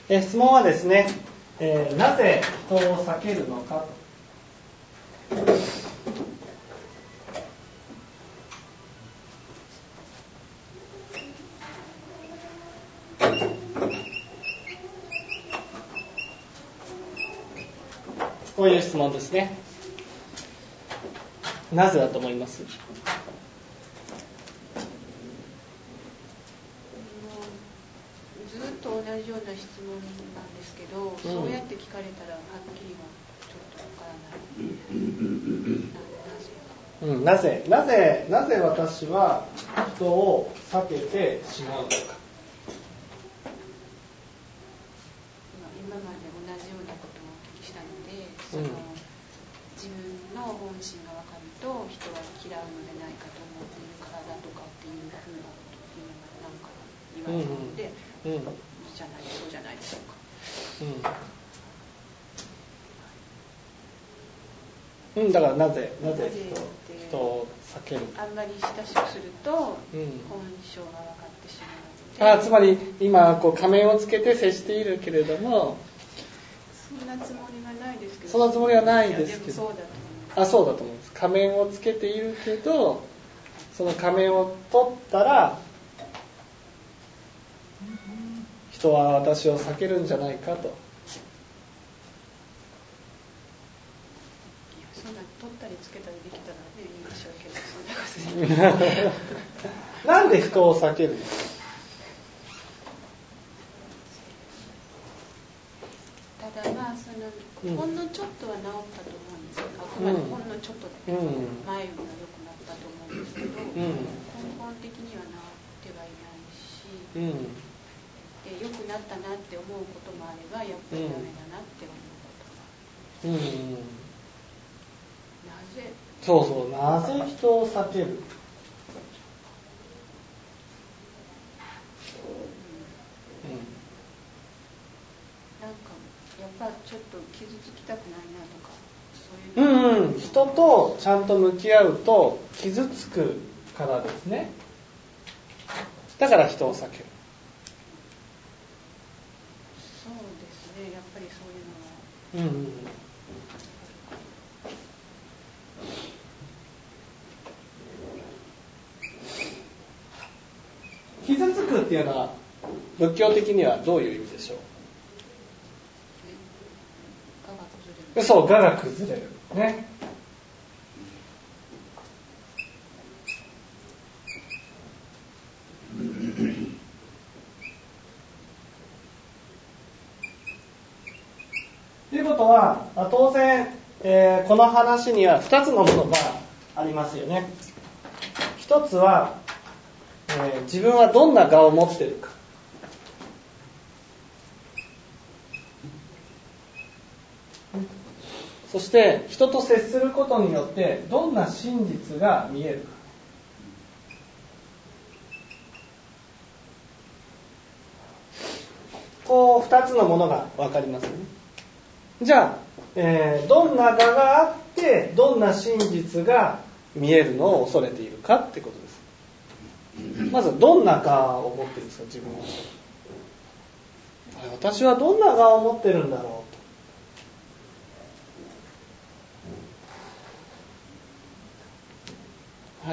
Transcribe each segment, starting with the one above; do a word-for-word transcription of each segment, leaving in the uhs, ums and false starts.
え質問はですね、えー、なぜ人を避けるのかと。こういう質問ですね。なぜだと思います？ ずっと同じような質問なんですけど、うん、そうやって聞かれたらはっきりはちょっとわからない。な、なぜうん、なぜなぜなぜ私は人を避けてしまうのか。 今まで同じようなことをお聞きしたので、その、うん、自分の本心が分かると人は嫌うのでないかと思っているからだとかっていうふうなことっていうのがなんか言われたので、うんうん、じゃないそうじゃないでしょうか。 うん、うん、だからなぜなぜ人を避ける。 あんまり親しくすると、うん、本性が分かってしまう。 あ、つまり今こう仮面をつけて接しているけれども、 そんなつもりはないですけど。 そんなつもりはないですけど。 そうだと思います。 あ、そうだと思います。仮面をつけているけど、その仮面を取ったら人は私を避けるんじゃないかと。いや、 そんな取ったりつけたりできたらねいいでしょうけど、そんなことでなんで人を避けるの？ ただまあその、うん、ほんのちょっとは治ったと思うんですよ。あくまでほんのちょっとだけど、うん、前よりは良くなったと思うんですけど、うん、根本的には治ってはいないし、うん、で良くなったなって思うこともあればやっぱりダメだなって思うこともある。うん、なぜ？ そうそう、なぜ人を避ける？ やっぱちょっと傷つきたくないなとか、そういうの。 うんうん、人とちゃんと向き合うと傷つくからですね。だから人を避ける。 そうですね、やっぱりそういうのは。うんうん。 傷つくっていうのは仏教的にはどういう意味でしょう？そう、我が崩れる。ね。ということは、当然、えー、この話にはふたつのものがありますよね。一つは、えー、自分はどんな我を持っているか。そして人と接することによってどんな真実が見えるか。こう二つのものが分かりますね。じゃあ、えー、どんな我があってどんな真実が見えるのを恐れているかってことです。まずどんな我を持っているんですか、自分は。私はどんな我を持ってるんだろう。はい。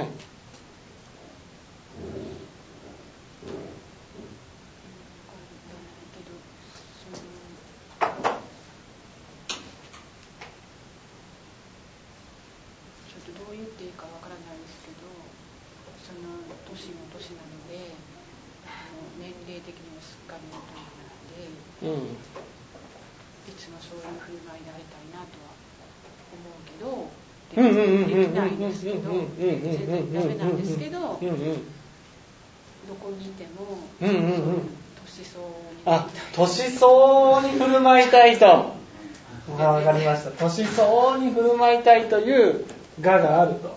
うん、いつもそういう振る舞いでありたいなとは思うけど、できないんですけど、全然ダメなんですけど、どこにいても、うんうんうん、そういう年相応にあ、 年相応に振る舞いたいと。わかりました。年相応に振る舞いたいという我があると。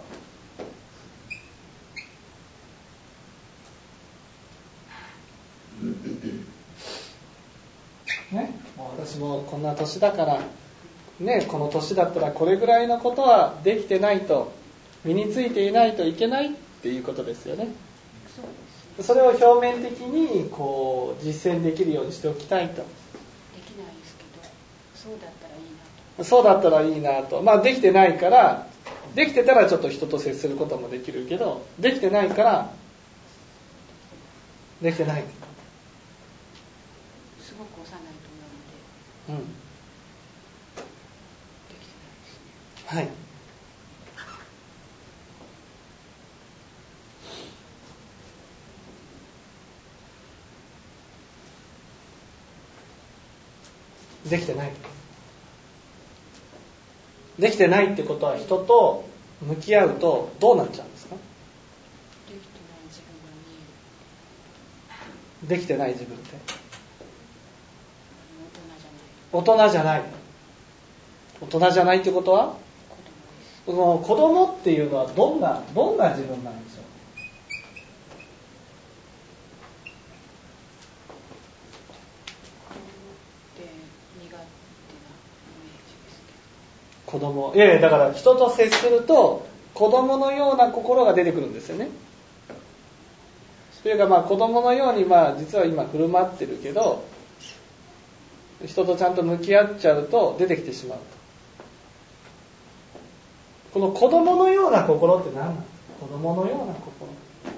ね、もう私もこんな年だから、ね、この年だったらこれぐらいのことはできてないと、身についていないといけないっていうことですよね。それを表面的にこう実践できるようにしておきたいと。 そうだったらいいなと。 そうだったらいいなと。まあできてないから、できてたらちょっと人と接することもできるけど、できてないから、できてない。 すごく幼いとうん。 思うので、できてないですね。 はい。できてない。できてないってことは人と向き合うとどうなっちゃうんですか？ できてない自分が見える。 できてない自分って大人じゃない。 大人じゃない。大人じゃないってことは？ 子供です。 子供っていうのはどんなどんな自分なんでしょう？子供、いやいやだから人と接すると子供のような心が出てくるんですよね。というかまあ子供のようにまあ実は今振る舞ってるけど、人とちゃんと向き合っちゃうと出てきてしまうと。この子供のような心って何なんですか？子供のような心。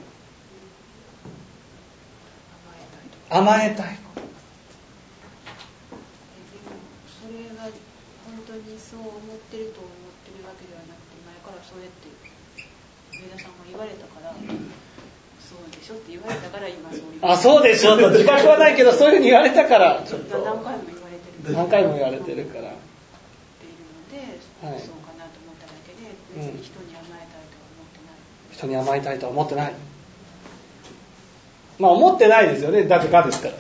甘えたい。 それが本当にそう思ってると思ってるわけではなくて、前からそうやって上田さんが言われたから、そうでしょって言われたから今そういう。 あ、そうでしょと自覚はないけどそういうふうに言われたからちょっと何回も言われてる。 何回も言われてるから。 っているので、はい、そうかなと思っただけで、別に人に甘えたいとは思ってない。 うん、人に甘えたいとは思ってない。まあ思ってないですよね。だってがですから。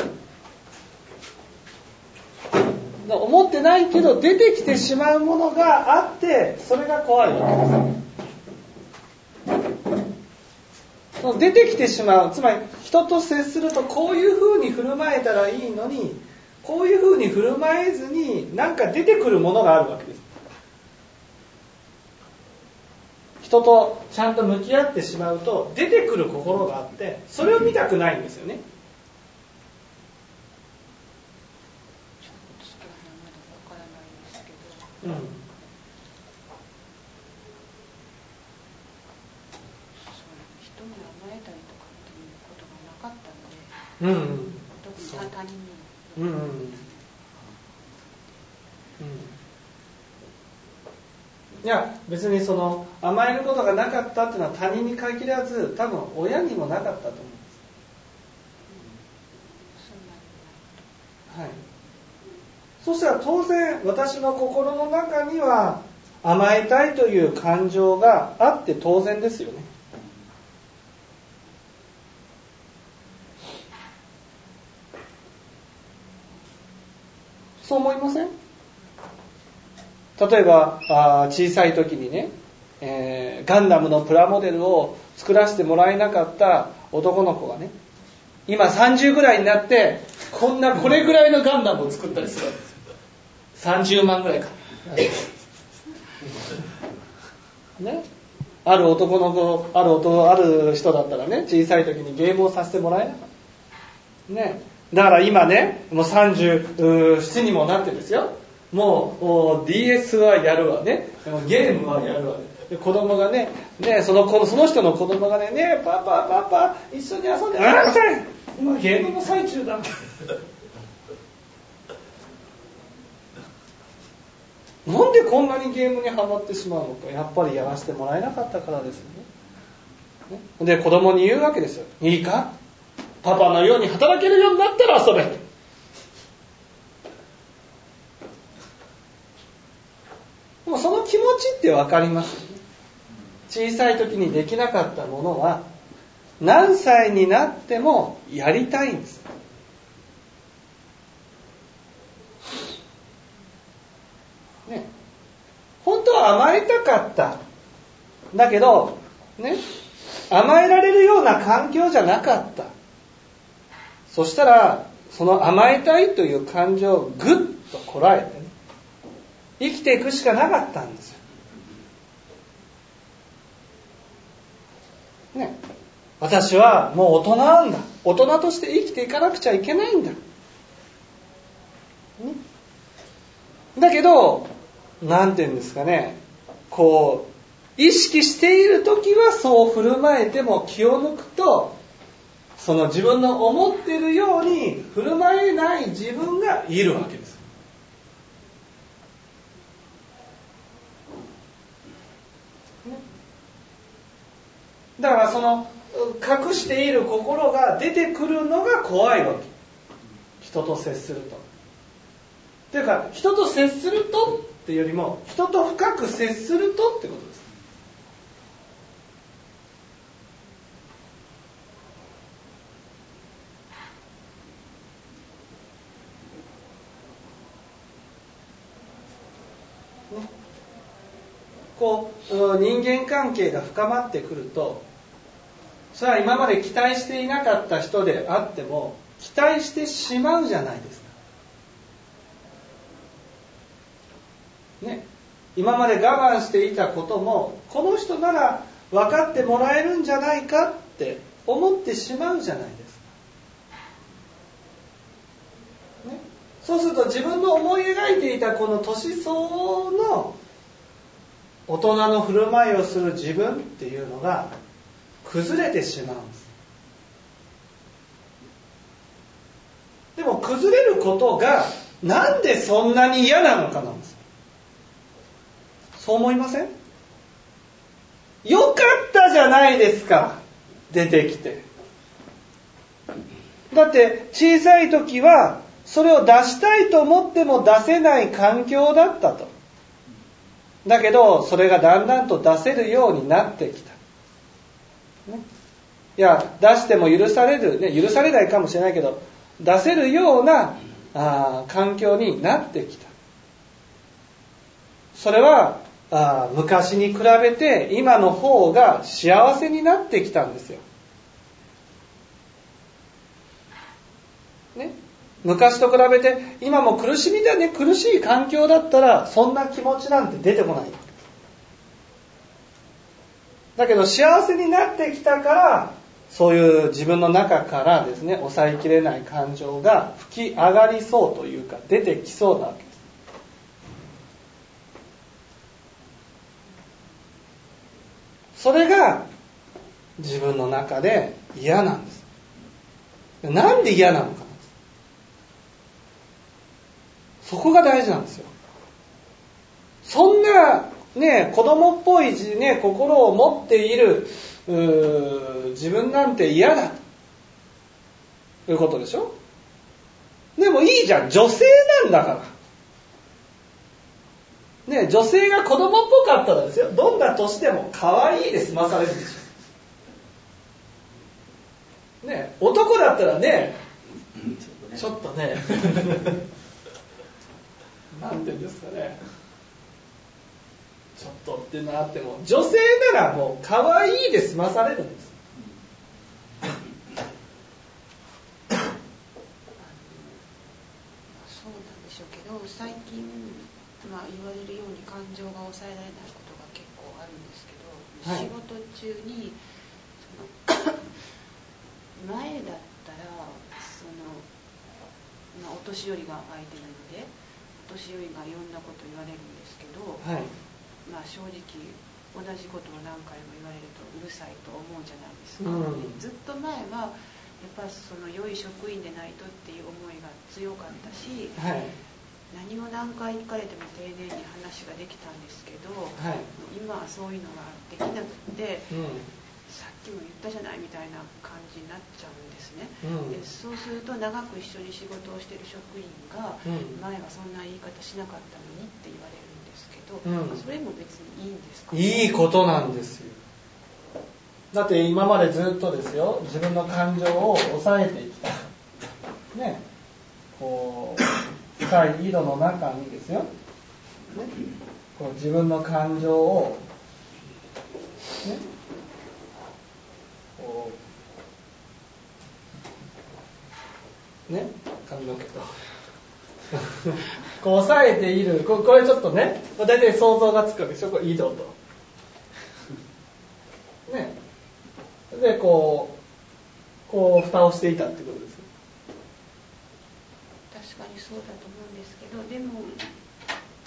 思ってないけど出てきてしまうものがあって、それが怖いわけです。出てきてしまう、つまり人と接するとこういう風に振る舞えたらいいのに、こういう風に振る舞えずになんか出てくるものがあるわけです。人とちゃんと向き合ってしまうと出てくる心があって、それを見たくないんですよね。うん、 人に甘えたりとかっていうことがなかったので、うんうん、特に他人にも、うんうんうん、 いや別にその甘えることがなかったっていうのは他人に限らず、多分親にもなかったと思うんです、うん、はい。そしたら当然私の心の中には甘えたいという感情があって当然ですよね。そう思いません？例えばあ小さい時にね、えー、ガンダムのプラモデルを作らせてもらえなかった男の子がね、今さんじゅうぐらいになってこんなこれぐらいのガンダムを作ったりするわけですよ。さんじゅうまんぐらいか、ね、ある男の子、ある男、ある人だったらね、小さい時にゲームをさせてもらえなかった、ね、だから今ね、もうさんじゅうななにもなってですよ、もう ディーエス はやるわね、ゲームはやるわね、で子供がね、ね、その子、その人の子供がね、ね、パパパパ一緒に遊んで、あーせん、今ゲームの最中だ。なんでこんなにゲームにハマってしまうのか。やっぱりやらせてもらえなかったからですよね。で子供に言うわけですよ。いいか、パパのように働けるようになったら遊べ。でもその気持ちって分かりますよね。小さい時にできなかったものは何歳になってもやりたいんです。ね、本当は甘えたかっただけど、ね、甘えられるような環境じゃなかった。そしたらその甘えたいという感情をぐっとこらえて、ね、生きていくしかなかったんですよ、ね、私はもう大人なんだ、大人として生きていかなくちゃいけないんだ、ね、 だけどなんていうんですかね、こう意識しているときはそう振る舞えても、気を抜くとその自分の思っているように振る舞えない自分がいるわけです。だからその隠している心が出てくるのが怖いわけ。人と接すると。というか、人と接するとっていうよりも、人と深く接するとってことです。ね、こう人間関係が深まってくると、それは今まで期待していなかった人であっても期待してしまうじゃないですか。ね、今まで我慢していたことも、この人なら分かってもらえるんじゃないかって思ってしまうじゃないですか。ね、そうすると自分の思い描いていたこの年相応の大人の振る舞いをする自分っていうのが崩れてしまうんです。でも崩れることがなんでそんなに嫌なのかなんです。そう思いません？よかったじゃないですか、出てきて。だって小さい時はそれを出したいと思っても出せない環境だったと。だけどそれがだんだんと出せるようになってきた。ね、いや出しても許される、ね、許されないかもしれないけど出せるようなあ環境になってきた。それはあ昔に比べて今の方が幸せになってきたんですよ。ね、昔と比べて今も苦しみだね、苦しい環境だったらそんな気持ちなんて出てこない。だけど幸せになってきたから、そういう自分の中からですね、抑えきれない感情が吹き上がりそうというか出てきそうなわけです。それが自分の中で嫌なんです。なんで嫌なのかなんです。そこが大事なんですよ。そんなね、子供っぽい、ね、心を持っている自分なんて嫌だということでしょ。でもいいじゃん、女性なんだからね。女性が子供っぽかったらですよ、どんな年でも可愛いで済まされるでしょ。ね、男だったらね、ちょっとねなんて言うんですかね、ちょっとっていうのがあっても、女性ならもう可愛いで済まされるんです。 そうなんでしょうけど、最近、まあ、言われるように感情が抑えられないことが結構あるんですけど、はい、仕事中にその前だったらその、まあ、お年寄りが相手なのでお年寄りがいろんなこと言われるんですけど、はい、まあ、正直同じことを何回も言われるとうるさいと思うじゃないですか、うん、ずっと前はやっぱりその良い職員でないとっていう思いが強かったし、はい、何を何回聞かれても丁寧に話ができたんですけど、はい、今はそういうのができなくて、うん、さっきも言ったじゃないみたいな感じになっちゃうんですね、うん、でそうすると長く一緒に仕事をしている職員が、うん、前はそんな言い方しなかったのにって言われるんですけど、うん、それも別にいいんですか？ いいことなんですよ。だって今までずっとですよ、自分の感情を抑えてきたね、こう深い井戸の中にですよ、ね、こう自分の感情をね、こうね、髪の毛とこう抑えている、これちょっとね、大体想像がつくわけでしょ、これ井戸とね、でこうこう蓋をしていたってことですよ。 確かにそうだと思うんですけど、でも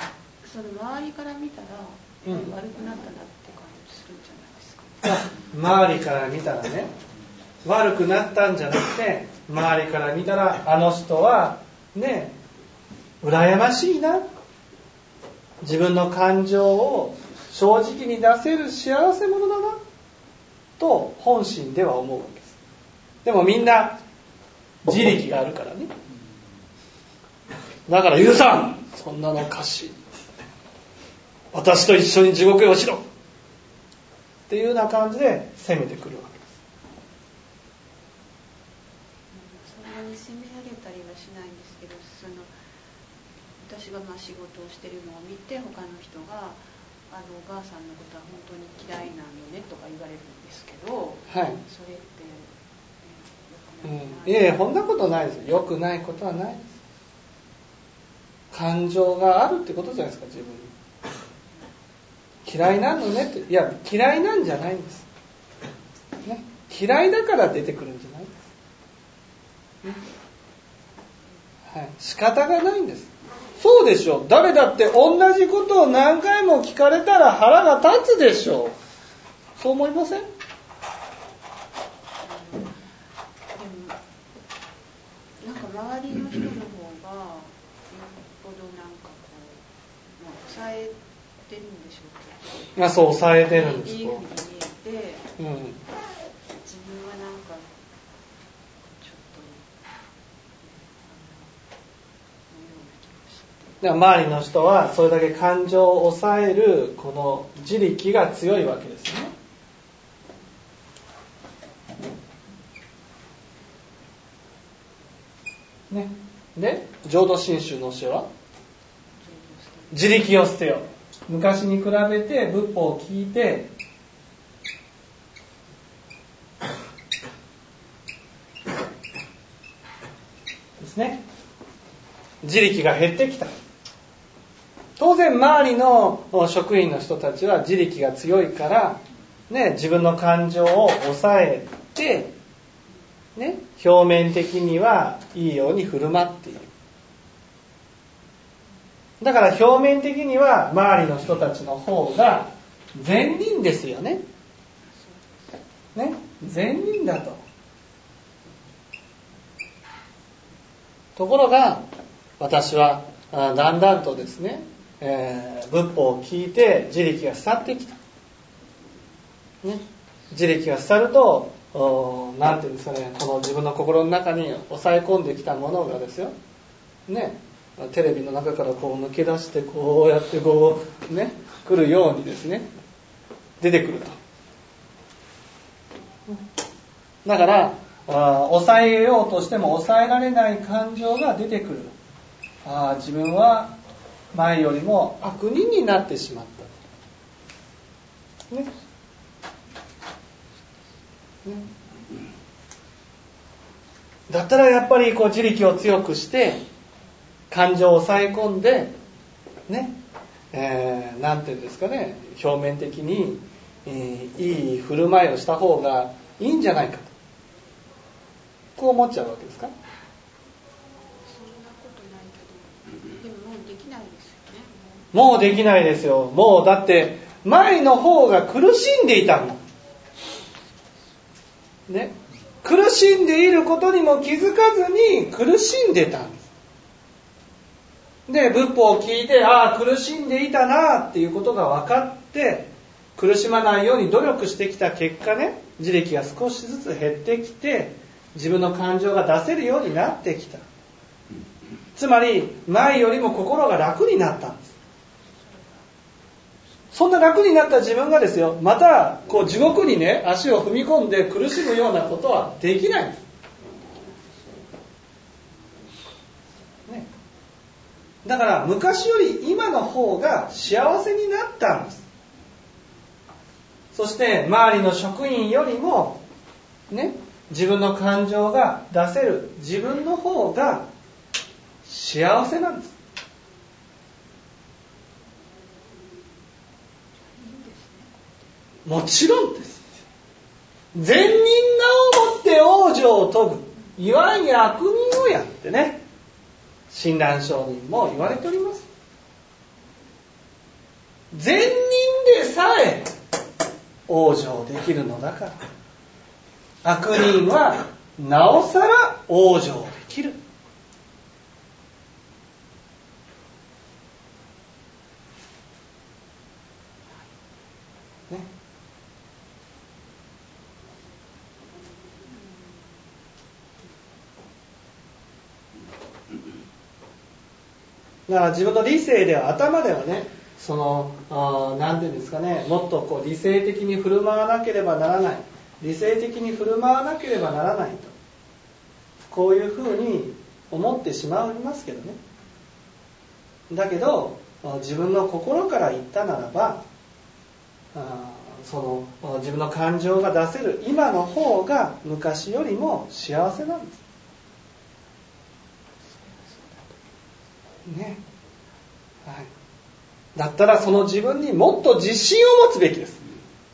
その周りから見たら、うん、悪くなったなって感じするんじゃないですか。 周りから見たらね、悪くなったんじゃなくて、周りから見たらあの人はね、羨ましいな、自分の感情を正直に出せる幸せ者だなと本心では思うわけです。でもみんな自力があるからね。だから許さん、そんなのおかしい、私と一緒に地獄へ落ちろっていうような感じで責めてくるわけです。 そんなに責められたりはしないんですけど、その私がまあ仕事をしているのを見て他の人があのおばあさんのことは本当に嫌いなのねとか言われるんですけど、 はい、 それって、 ね、うん、いえ、そんなことないです。よくないことはないです。感情があるってことじゃないですか、自分に。嫌いなのねって、いや、嫌いなんじゃないんです、ね、嫌いだから出てくるんじゃないんです、ね、はい、仕方がないんです。そうでしょう。誰だって同じことを何回も聞かれたら腹が立つでしょう。そう思いません？ でもなんか周りの人の方がよっぽどなんかこう、まあ、抑えてるんでしょうけど、 あ、そう、抑えてるんです。 いいふうに見えて、うん、自分はなんか周りの人はそれだけ感情を抑えるこの自力が強いわけですね。ね。で、浄土真宗の教えは自力を捨てよ。昔に比べて仏法を聞いてですね、自力が減ってきた。当然周りの職員の人たちは自力が強いから、ね、自分の感情を抑えて、ね、表面的にはいいように振る舞っている。だから表面的には周りの人たちの方が善人ですよね。ね、善人だと。ところが私はだんだんとですね、えー、仏法を聞いて自力が去ってきた、ね、自力が去るとなんていうんですかね、この自分の心の中に抑え込んできたものがですよ、ね、テレビの中からこう抜け出してこうやってこうね来るようにですね出てくると。だからあ抑えようとしても抑えられない感情が出てくる。あ、自分は前よりも悪人になってしまった、ねね、だったらやっぱりこう自力を強くして感情を抑え込んでね、えー、なんていうんですかね、表面的に、えー、いい振る舞いをした方がいいんじゃないかと、こう思っちゃうわけですか？もうできないですよ。もうだって前の方が苦しんでいたの、ね、苦しんでいることにも気づかずに苦しんでたんです。で、仏法を聞いて、ああ苦しんでいたなっていうことが分かって苦しまないように努力してきた結果ね、自力が少しずつ減ってきて自分の感情が出せるようになってきた。つまり前よりも心が楽になったんです。そんな楽になった自分がですよ、またこう地獄にね足を踏み込んで苦しむようなことはできないんです、ね、だから昔より今の方が幸せになったんです。そして周りの職員よりもね、自分の感情が出せる自分の方が幸せなんです。もちろんです。善人がをもって往生を問ぐ、いわんや悪人をやってね、親鸞聖人も言われております。 善人でさえ往生できるのだから、悪人はなおさら往生できる。ね、だから自分の理性では、頭ではね、そのあなんていうんですかね、もっとこう理性的に振る舞わなければならない、理性的に振る舞わなければならないと、こういうふうに思ってしまいますけどね。だけど自分の心から言ったならば、あその自分の感情が出せる今の方が昔よりも幸せなんですね。はい、だったらその自分にもっと自信を持つべきです。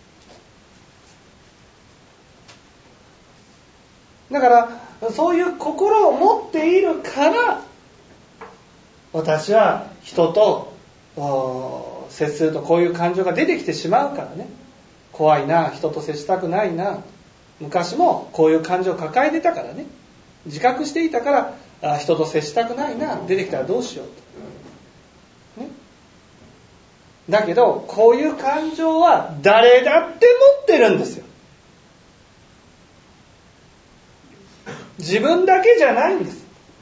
だからそういう心を持っているから、私は人と接するとこういう感情が出てきてしまうからね、怖いな、人と接したくないな、昔もこういう感情を抱えてたからね、自覚していたから人と接したくないな、出てきたらどうしようと、ね、だけどこういう感情は誰だって持ってるんですよ。自分だけじゃないんです。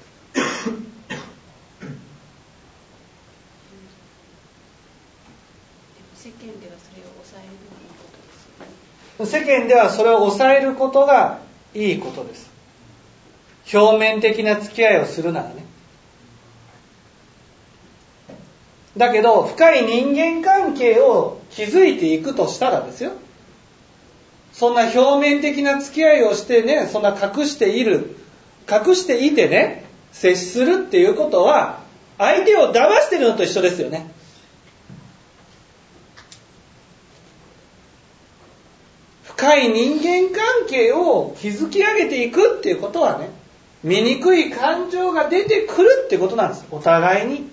世間ではそれを抑えるのがいいことですよね。 世間ではそれを抑えることがいいことです。表面的な付き合いをするならね。だけど深い人間関係を築いていくとしたらですよ、そんな表面的な付き合いをしてね、そんな隠している隠していてね、接するっていうことは相手を騙してるのと一緒ですよね。深い人間関係を築き上げていくっていうことはね、醜い感情が出てくるってことなんです。お互いに。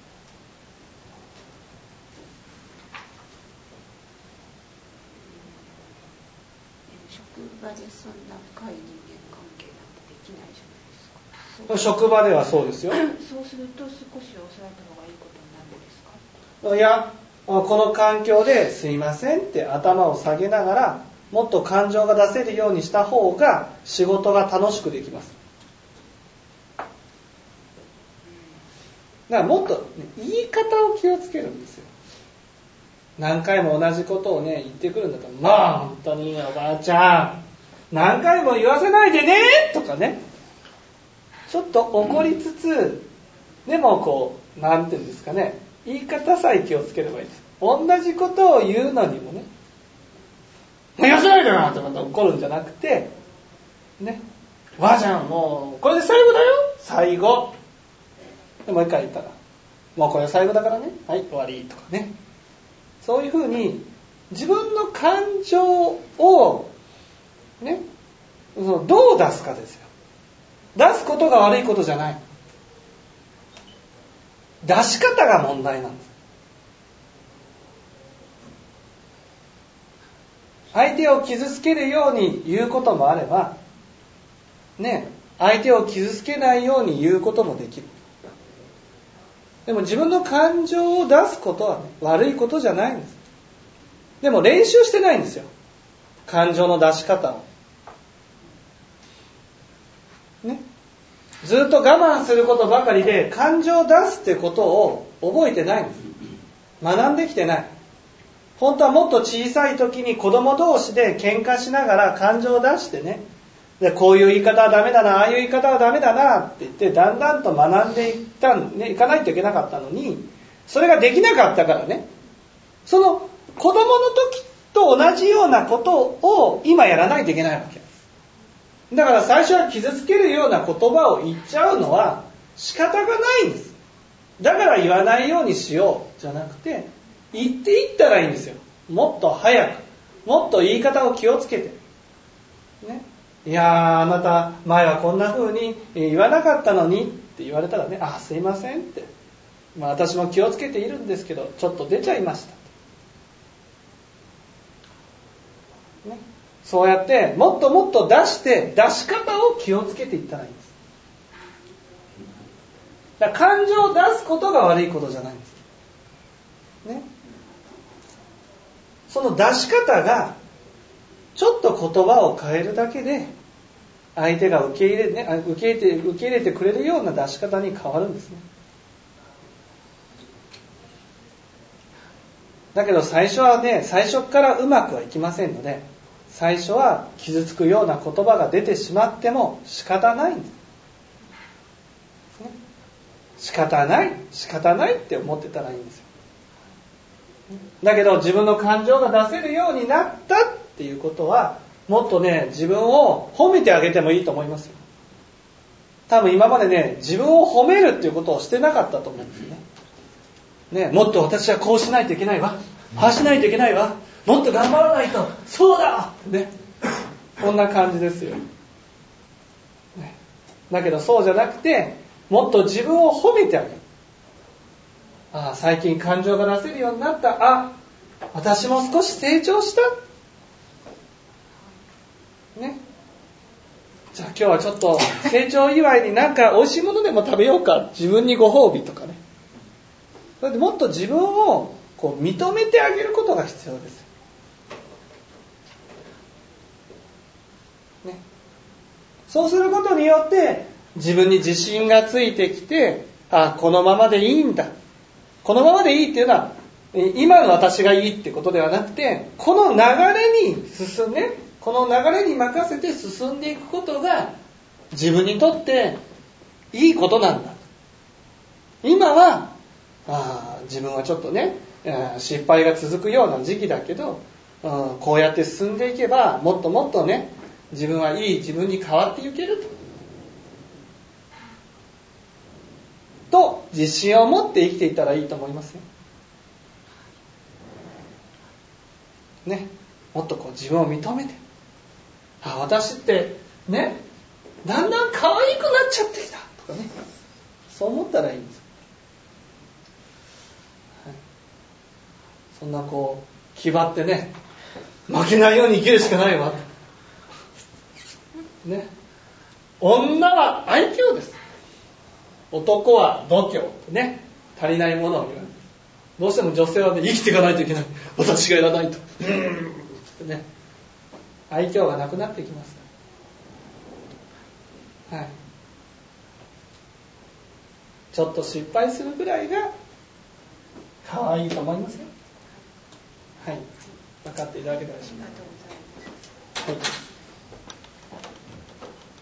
職場でそんな深い人間関係なんてできないじゃないですか。 職場ではそうですよ。 そうすると少し抑えた方がいいことになるんですか。 いや、この環境ですいませんって頭を下げながら、もっと感情が出せるようにした方が仕事が楽しくできます。だからもっと、ね、言い方を気をつけるんですよ。何回も同じことをね言ってくるんだったら、まあ本当におばあちゃん何回も言わせないでねとかね、ちょっと怒りつつ、でもこうなんていうんですかね、言い方さえ気をつければいいです。同じことを言うのにもね、もう言わせないでなってまた怒るんじゃなくてね、おばあちゃんもうこれで最後だよ、最後でもう一回言ったら、もうこれ最後だからね、はい終わりとかね、そういうふうに自分の感情をね、どう出すかですよ。出すことが悪いことじゃない。出し方が問題なんです。相手を傷つけるように言うこともあれば、ね、相手を傷つけないように言うこともできる。でも自分の感情を出すことは、ね、悪いことじゃないんです。でも練習してないんですよ。感情の出し方を。ね。ずっと我慢することばかりで感情を出すってことを覚えてないんです。学んできてない。本当はもっと小さい時に子供同士で喧嘩しながら感情を出してね、でこういう言い方はダメだな、ああいう言い方はダメだなって言ってだんだんと学んでいったん、ね、いかないといけなかったのに、それができなかったからね、その子供の時と同じようなことを今やらないといけないわけ。だから最初は傷つけるような言葉を言っちゃうのは仕方がないんです。だから言わないようにしようじゃなくて、言っていったらいいんですよ。もっと早く、もっと言い方を気をつけて、ね、いやーあなた前はこんな風に言わなかったのにって言われたらね、あすいませんって、まあ、私も気をつけているんですけどちょっと出ちゃいました。 ね、そうやってもっともっと出して出し方を気をつけていったらいいんです。だから感情を出すことが悪いことじゃないんです、ね、その出し方がちょっと言葉を変えるだけで相手が受け入れ、ね、受け入れて、受け入れてくれるような出し方に変わるんですね。だけど最初はね、最初からうまくはいきませんので、最初は傷つくような言葉が出てしまっても仕方ないんです、ね、仕方ない仕方ないって思ってたらいいんですよ。だけど自分の感情が出せるようになったっていうことは、もっとね、自分を褒めてあげてもいいと思いますよ。多分今までね、自分を褒めるっていうことをしてなかったと思うんですね。ね、もっと私はこうしないといけないわ、ああしないといけないわ、もっと頑張らないと、そうだね、こんな感じですよ、ね、だけどそうじゃなくて、もっと自分を褒めてあげる。ああ、最近感情が出せるようになった、あ、私も少し成長したね、じゃあ今日はちょっと成長祝いになんか美味しいものでも食べようか、自分にご褒美とかね。それでもっと自分をこう認めてあげることが必要です、ね、そうすることによって自分に自信がついてきて、あ、このままでいいんだ、このままでいいっていうのは今の私がいいってことではなくて、この流れに進んで、この流れに任せて進んでいくことが自分にとっていいことなんだ。今はあ自分はちょっとね、失敗が続くような時期だけど、こうやって進んでいけばもっともっとね、自分はいい自分に変わっていけるとと自信を持って生きていったらいいと思いますよ、ね、もっとこう自分を認めて、あ、私ってね、だんだん可愛くなっちゃってきたとかね、そう思ったらいいんです、はい、そんなこう気張ってね、負けないように生きるしかないわ、ね、女は愛嬌です、男は度胸ね、足りないものを言わない。どうしても女性はね、生きていかないといけない、私がいらないと、うーんってね、愛嬌がなくなってきますから、はい、ちょっと失敗するぐらいが可愛いと思いますよ。はい、分かっていただけたでしょうか。はい。